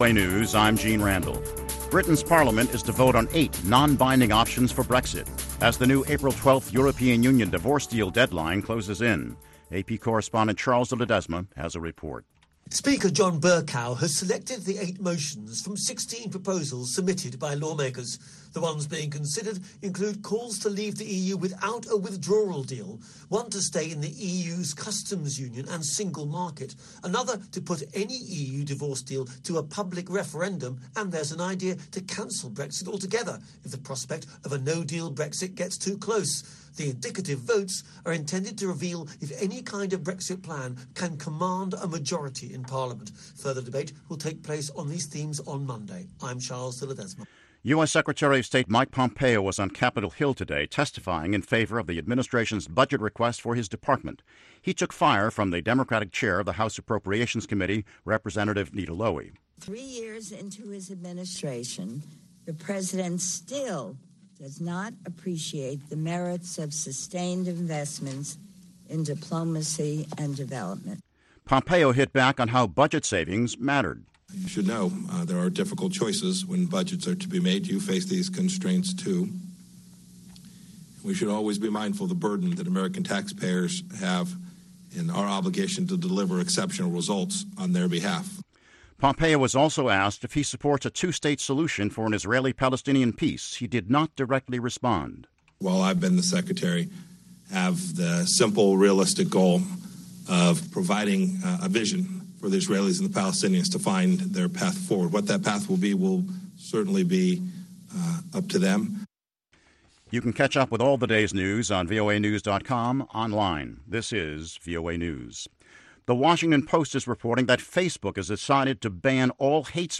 News, I'm Gene Randall. Britain's Parliament is to vote on 8 non-binding options for Brexit as the new April 12th European Union divorce deal deadline closes in. AP correspondent Charles de Ledesma has a report. Speaker John Bercow has selected the 8 motions from 16 proposals submitted by lawmakers. The ones being considered include calls to leave the EU without a withdrawal deal, one to stay in the EU's customs union and single market, another to put any EU divorce deal to a public referendum, and there's an idea to cancel Brexit altogether if the prospect of a no-deal Brexit gets too close. The indicative votes are intended to reveal if any kind of Brexit plan can command a majority in Parliament. Further debate will take place on these themes on Monday. I'm Charles de Ledesma. U.S. Secretary of State Mike Pompeo was on Capitol Hill today testifying in favor of the administration's budget request for his department. He took fire from the Democratic chair of the House Appropriations Committee, Representative Nita Lowey. 3 years into his administration, the president still does not appreciate the merits of sustained investments in diplomacy and development. Pompeo hit back on how budget savings mattered. You should know there are difficult choices when budgets are to be made. You face these constraints, too. We should always be mindful of the burden that American taxpayers have in our obligation to deliver exceptional results on their behalf. Pompeo was also asked if he supports a two-state solution for an Israeli-Palestinian peace. He did not directly respond. While I've been the secretary, have the simple, realistic goal of providing a vision for the Israelis and the Palestinians to find their path forward. What that path will be will certainly be up to them. You can catch up with all the day's news on voanews.com online. This is VOA News. The Washington Post is reporting that Facebook has decided to ban all hate